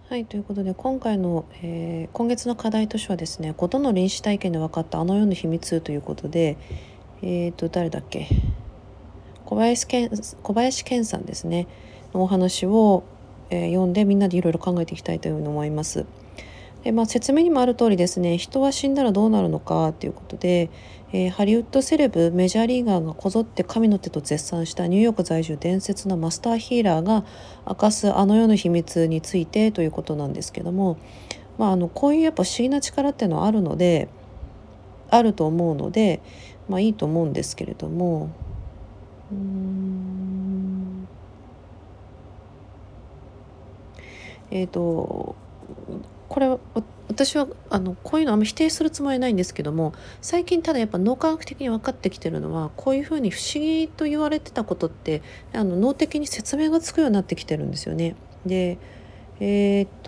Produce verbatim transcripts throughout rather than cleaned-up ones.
はい、ということで今回の、えー今月の課題図書はですね、ことの臨死体験で分かったあの世の秘密ということで、えーと誰だっけ、小林健小林健さんですねのお話を、えー読んでみんなでいろいろ考えていきたいというふうに思います。で、まあ、説明にもある通りですね、人は死んだらどうなるのかということで、えーハリウッドセレブメジャーリーガーがこぞって神の手と絶賛したニューヨーク在住伝説のマスターヒーラーが明かすあの世の秘密についてということなんですけども、まあ、あのこういうやっぱ不思議な力っていうのはあるのであると思うので、まあ、いいと思うんですけれども、うーんえっ、とこれは私はあのこういうのあんま否定するつもりはないんですけども、最近ただやっぱ脳科学的に分かってきてるのは、こういうふうに不思議と言われてたことってあの脳的に説明がつくようになってきてるんですよね。でえっ、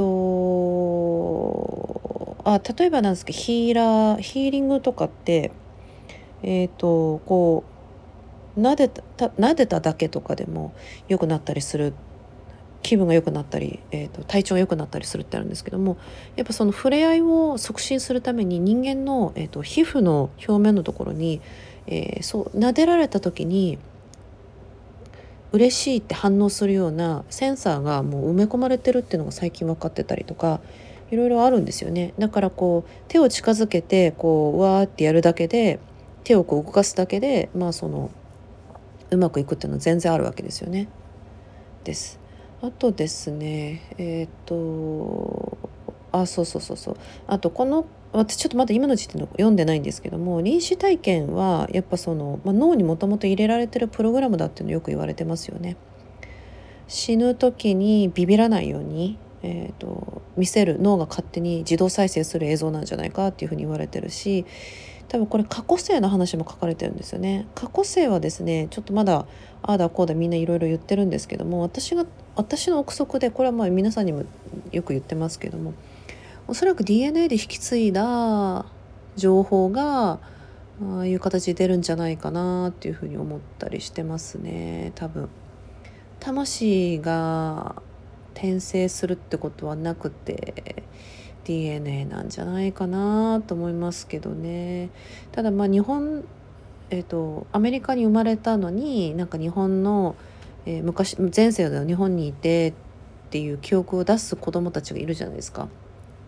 とあ例えばなんですけど、ヒーラーヒーリングとかってえっ、とこう撫でた撫でただけとかでも良くなったりする、気分が良くなったり、えーと、体調が良くなったりするってあるんですけども、やっぱその触れ合いを促進するために人間の、えーと、皮膚の表面のところに、えー、そう撫でられた時に嬉しいって反応するようなセンサーがもう埋め込まれてるっていうのが最近分かってたりとか、いろいろあるんですよね。だからこう手を近づけてこうわーってやるだけで、手をこう動かすだけで、まあそのうまくいくっていうのは全然あるわけですよね。です。あとですね、えっ、とあそうそうそうそうあとこの私ちょっとまだ今の時点で読んでないんですけども、臨死体験はやっぱその、まあ、脳にもともと入れられてるプログラムだっていうのよく言われてますよね。死ぬ時にビビらないように、えーと、見せる脳が勝手に自動再生する映像なんじゃないかっていうふうに言われてるし、多分これ過去性の話も書かれてるんですよね。過去性はですね、ちょっとまだああだこうだみんないろいろ言ってるんですけども、私が私の憶測で、これはまあ皆さんにもよく言ってますけども、おそらく ディーエヌエー で引き継いだ情報がああいう形で出るんじゃないかなっていうふうに思ったりしてますね。多分魂が転生するってことはなくて ディーエヌエー なんじゃないかなと思いますけどね。ただまあ日本、えーと、アメリカに生まれたのになんか日本の、えー昔前世では日本にいてっていう記憶を出す子どもたちがいるじゃないですか。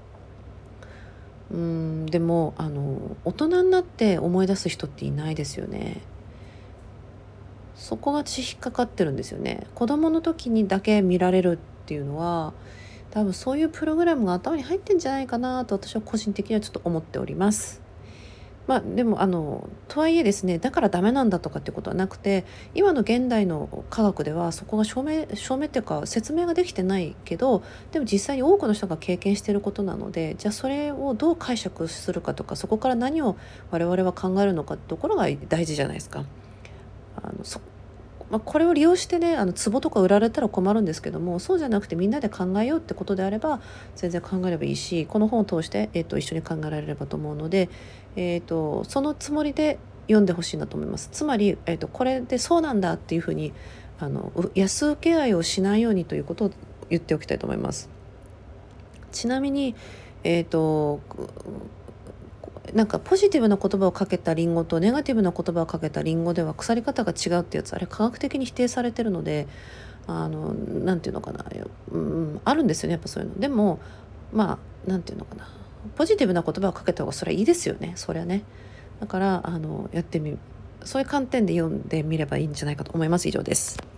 うんでもあの大人になって思い出す人っていないですよね。そこが私引っかかってるんですよね。子供の時にだけ見られるっていうのは、多分そういうプログラムが頭に入ってんじゃないかなと私は個人的にはちょっと思っております。まあでもあのとはいえですね、だからダメなんだとかってことはなくて、今の現代の科学ではそこが証明証明っていうか説明ができてないけど、でも実際に多くの人が経験していることなので、じゃあそれをどう解釈するかとか、そこから何を我々は考えるのかってところが大事じゃないですか。あのそまあ、これを利用してね、あの壺とか売られたら困るんですけども、そうじゃなくてみんなで考えようってことであれば全然考えればいいし、この本を通して、えー、と一緒に考えられればと思うので、えー、とそのつもりで読んでほしいなと思います。つまり、えー、とこれでそうなんだっていうふうにあの安請け合いをしないようにということを言っておきたいと思います。ちなみに、えー、となんかポジティブな言葉をかけたリンゴとネガティブな言葉をかけたリンゴでは腐り方が違うってやつ、あれ科学的に否定されてるので、あのなんていうのかな、うん、あるんですよね、やっぱそういうの。でもまあなんていうのかな、ポジティブな言葉をかけた方がそれはいいですよね、それはね。だからあのやってみそういう観点で読んでみればいいんじゃないかと思います。以上です。